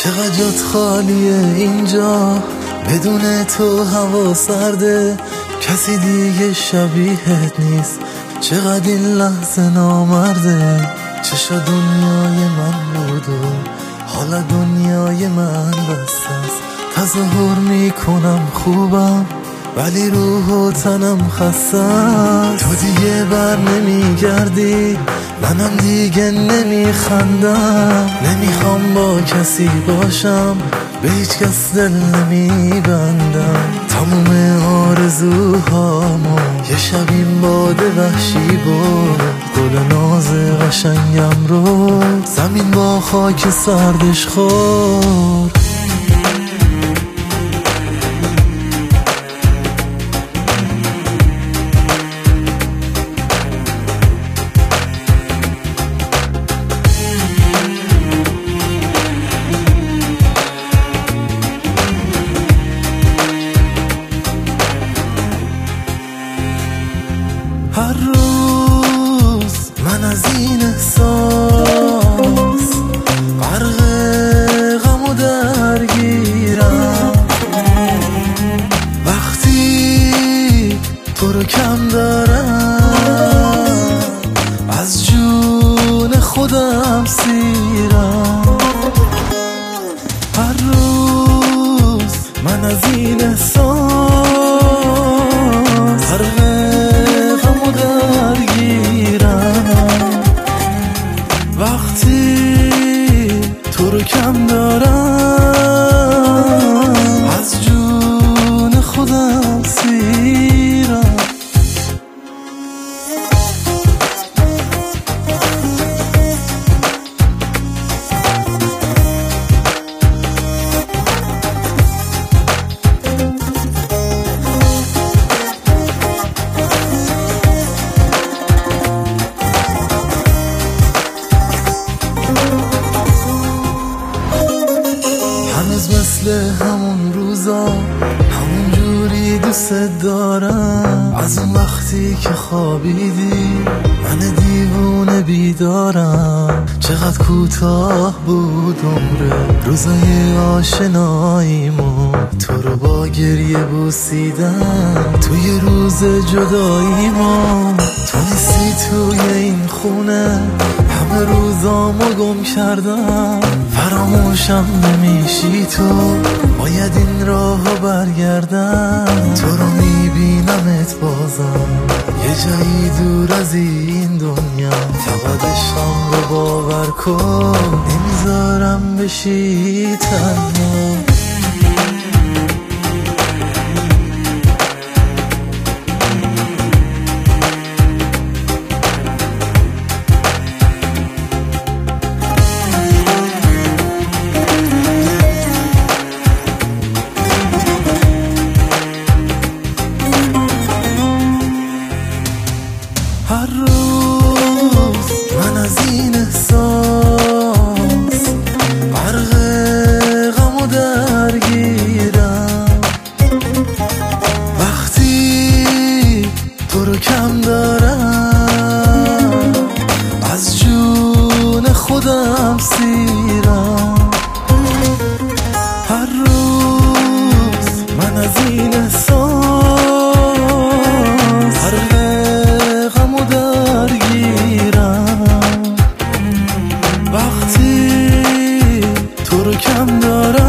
چقدر جات خالیه اینجا، بدون تو هوا سرده، کسی دیگه شبیهت نیست. چقدر این لحظه نامرده، چشا دنیای من بود و حالا دنیای من بسته است. تظاهر میکنم خوبم ولی روح و تنم خسته. تو دیگه بر نمیگردی، منم دیگه نمیخندم. نمیخوام با کسی باشم، به هیچ کس دل نمیبندم. تموم آرزوهامو یه شب این باد وحشی برد. گل ناز قشنگم رو زمین با خاک سردش خورد. هر روز من از این احساس غرق غم و درگیرم. وقتی تو رو کم دارم از جون خودم سیرم. هر روز من از این احساس وقتی تو رو کم دارم از جون خودم سیرم. هنوز مثل همون روزا همون جوری دوست دارم. از اون وقتی که خوابیدی من دیوونه بیدارم. چقدر کوتاه بود عمر روزای آشناییمون، تو رو با گریه بوسیدم توی روز جداییمون. تو نیستی توی این خونه، همه روزامو گم کردم. فراموشم نمیشی تو، باید این راهو برگردم. تو رو میبینمت بازم یه جایی دور از این دنیا. فقط عشقم رو باور کن، نمیذارم بشی تنها. هر روز من از این احساس غرق غم و درگیرم. وقتی تو رو کم دارم از جون خودم سیرم. هر روز من از این احساس وقتی تو رو کم دارم